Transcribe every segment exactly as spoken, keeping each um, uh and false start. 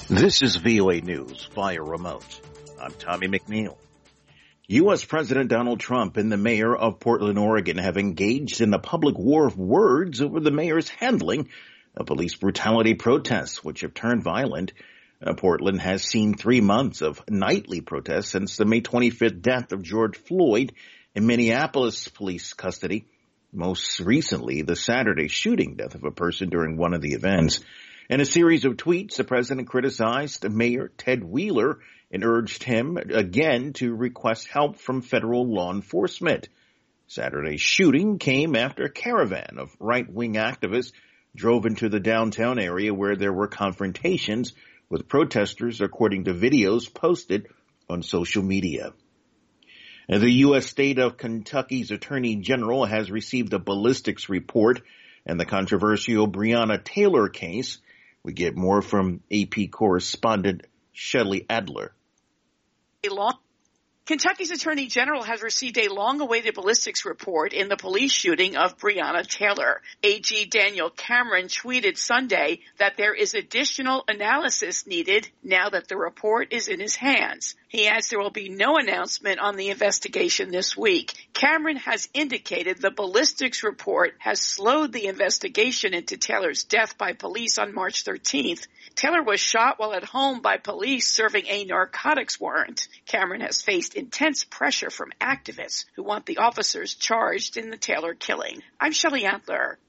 This is V O A News via remote. I'm Tommy McNeil. U S. President Donald Trump and the mayor of Portland, Oregon have engaged in a public war of words over the mayor's handling of police brutality protests, which have turned violent. Uh, Portland has seen three months of nightly protests since the May twenty-fifth death of George Floyd in Minneapolis police custody. Most recently, the Saturday shooting death of a person during one of the events. In a series of tweets, the president criticized Mayor Ted Wheeler and urged him again to request help from federal law enforcement. Saturday's shooting came after a caravan of right-wing activists drove into the downtown area where there were confrontations with protesters, according to videos posted on social media. And the U S state of Kentucky's Attorney General has received a ballistics report in the controversial Breonna Taylor case. We get more from A P correspondent Shelley Adler. A long Kentucky's Attorney General has received a long-awaited ballistics report in the police shooting of Breonna Taylor. A G Daniel Cameron tweeted Sunday that there is additional analysis needed now that the report is in his hands. He adds there will be no announcement on the investigation this week. Cameron has indicated the ballistics report has slowed the investigation into Taylor's death by police on March thirteenth. Taylor was shot while at home by police serving a narcotics warrant. Cameron has faced intense pressure from activists who want the officers charged in the Taylor killing. I'm Shelley Adler.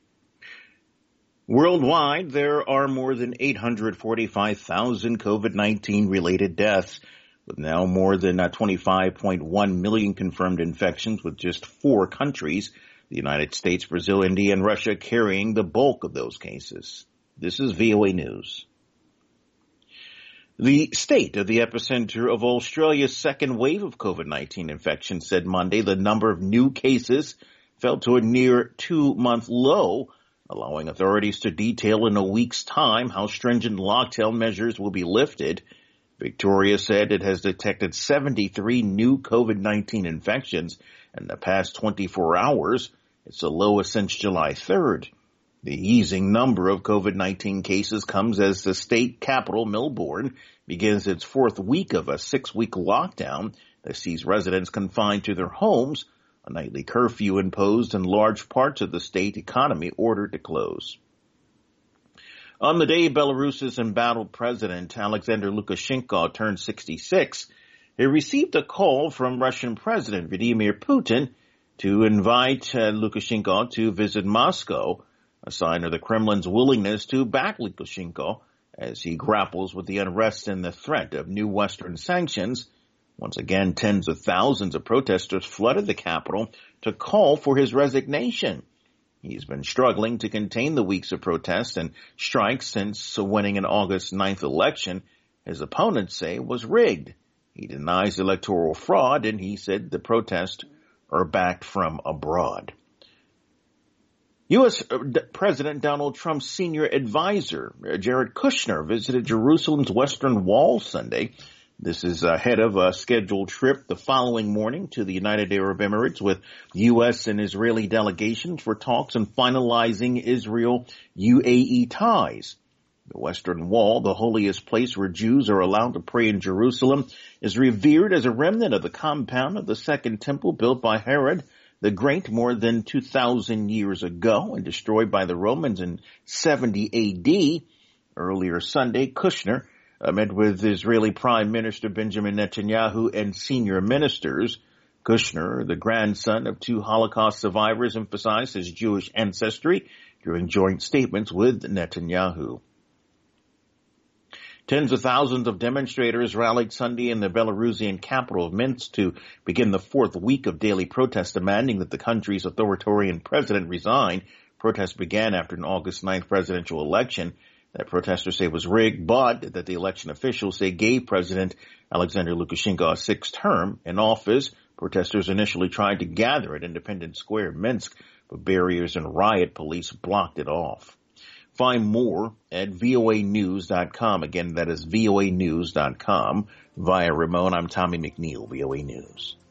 Worldwide, there are more than eight hundred forty-five thousand COVID nineteen related deaths, with now more than twenty-five point one million confirmed infections, with just four countries, the United States, Brazil, India, and Russia, carrying the bulk of those cases. This is V O A News. The state of the epicenter of Australia's second wave of COVID nineteen infections said Monday the number of new cases fell to a near two-month low, allowing authorities to detail in a week's time how stringent lockdown measures will be lifted. Victoria said it has detected seventy-three new COVID nineteen infections in the past twenty-four hours. It's the lowest since July third. The easing number of COVID nineteen cases comes as the state capital, Melbourne, begins its fourth week of a six-week lockdown that sees residents confined to their homes, a nightly curfew imposed, and large parts of the state economy ordered to close. On the day Belarus's embattled president, Alexander Lukashenko, turned sixty-six, he received a call from Russian President Vladimir Putin to invite uh, Lukashenko to visit Moscow, a sign of the Kremlin's willingness to back Lukashenko as he grapples with the unrest and the threat of new Western sanctions. Once again, tens of thousands of protesters flooded the capital to call for his resignation. He's been struggling to contain the weeks of protests and strikes since winning an August ninth election his opponents say was rigged. He denies electoral fraud, and he said the protests are backed from abroad. U S. President Donald Trump's senior advisor, Jared Kushner, visited Jerusalem's Western Wall Sunday. This is ahead of a scheduled trip the following morning to the United Arab Emirates with U S and Israeli delegations for talks on finalizing Israel-U A E ties. The Western Wall, the holiest place where Jews are allowed to pray in Jerusalem, is revered as a remnant of the compound of the Second Temple built by Herod the Great more than two thousand years ago and destroyed by the Romans in seventy A D. Earlier Sunday, Kushner uh, met with Israeli Prime Minister Benjamin Netanyahu and senior ministers. Kushner, the grandson of two Holocaust survivors, emphasized his Jewish ancestry during joint statements with Netanyahu. Tens of thousands of demonstrators rallied Sunday in the Belarusian capital of Minsk to begin the fourth week of daily protests demanding that the country's authoritarian president resign. Protests began after an August ninth presidential election that protesters say was rigged, but that the election officials say gave President Alexander Lukashenko a sixth term in office. Protesters initially tried to gather at Independence Square in Minsk, but barriers and riot police blocked it off. Find more at V O A news dot com. Again, that is V O A news dot com. Via remote, I'm Tommy McNeil, V O A News.